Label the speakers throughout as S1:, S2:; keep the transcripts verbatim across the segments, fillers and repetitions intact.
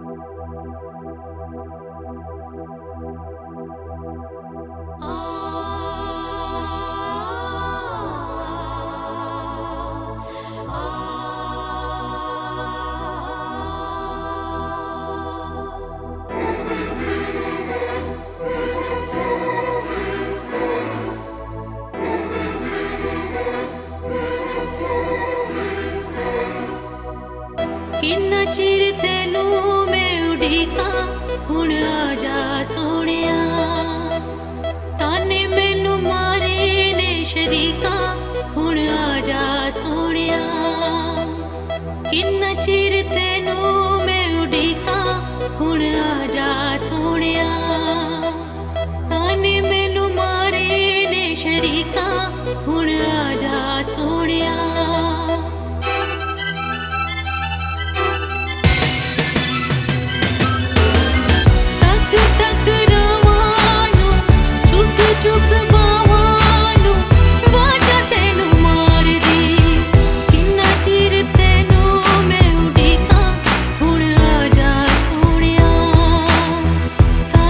S1: किन्ना चिर तेनू मैं उड़ीका हुण आजा सोहणिया ताने मैनू मारे ने शरीका हुण आजा सोहणिया किन्ना चिर तेनू मैं उड़ीका हुण आजा सोहणिया ताने मैनू मारे ने शरीका हुण आजा सोहणिया चुक बावानू वाजा तेनू मार दी किन्ना चिर तेनू मैं उड़ीका हुण आजा सोहणिया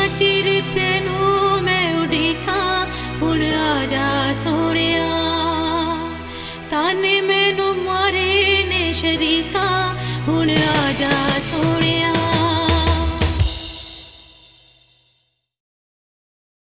S1: ਚਿਰ ਤੈਨੂੰ ਮੈਂ ਉਡੀਕਾਂ ਹੁਣ ਆ ਜਾ ਸੋਹਣਿਆ ਤਾਨੇ